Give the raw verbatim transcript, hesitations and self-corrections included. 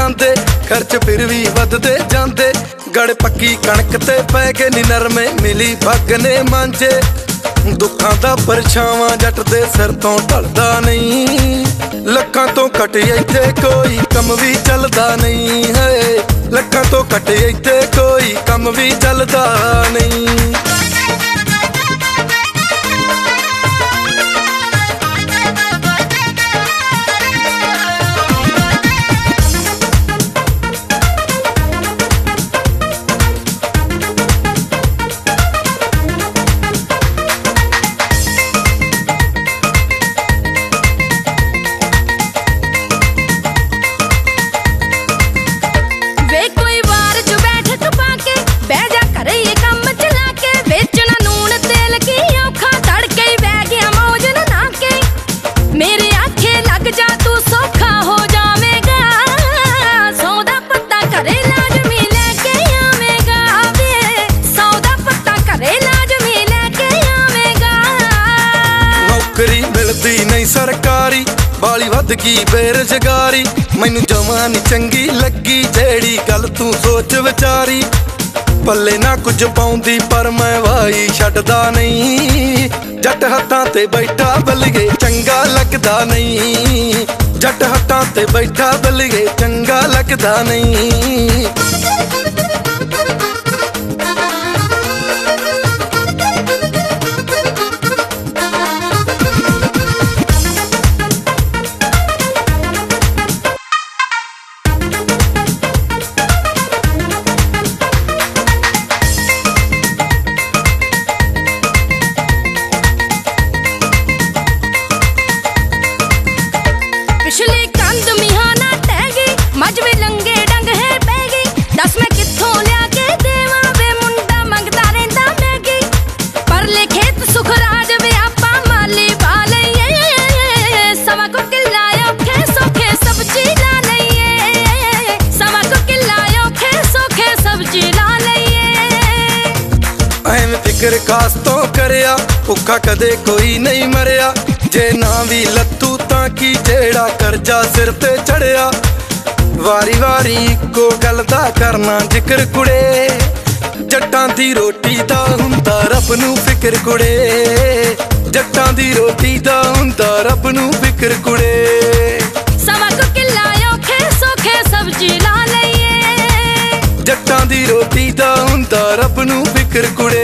जाते, खर्च फिर भी वधदे जाते। गड़ पक्की कणक ते पै के नी नरमे मिली भग ने मांझे। दुखां दा परछावां जट दे सिर तो ढलदा नहीं। लखां तो घट इत्थे कोई कम भी चलदा नहीं है। लखां तो घट इत्थे कोई कम भी चलदा नहीं। नहीं सरकारी बाली वध गई बेरोजगारी। मैनू जमां नी चंगी लगी जेड़ी गल तू सोच विचारी। पल्ले ना कुछ पाउंदी पर मैं वाई छड्डदा नहीं। जट हत्थां ते बैठा बल्लिए चंगा लगदा नहीं। जट हत्थां ते बैठा बल्लिए चंगा लगदा नहीं। पिछली कंध मिहाना टह गई, मज भी लंगे डंग है पै गई। दस मैं कित्थों लिया के देवां वे मुंडा मंगदा रहिंदा मैगी। परले खेत सुख राज वे आपां माली पा लईए। सवा को किला औखे सौखे सब्जी ला लईए। सवा को किला औखे सौखे सब्जी ला लईए। एवें फिक्र खास तो करिया भुखा कदे कोई नहीं मरिया। जे ना भी लत्तू तां की जेड़ा करजा सिर ते चढ़िया। वारी वारी इक्को गल दा करना जिक्र कुड़े। जट्टां दी रोटी दा हुंदा रब नू फिक्र कुड़े। जट्टां दी रोटी दा हुंदा रब नू फिक्र कुड़े। सवा को किला औखे सौखे सब्जी ला लईए। जट्टां दी रोटी दा हुंदा रब नू फिक्र कुड़े।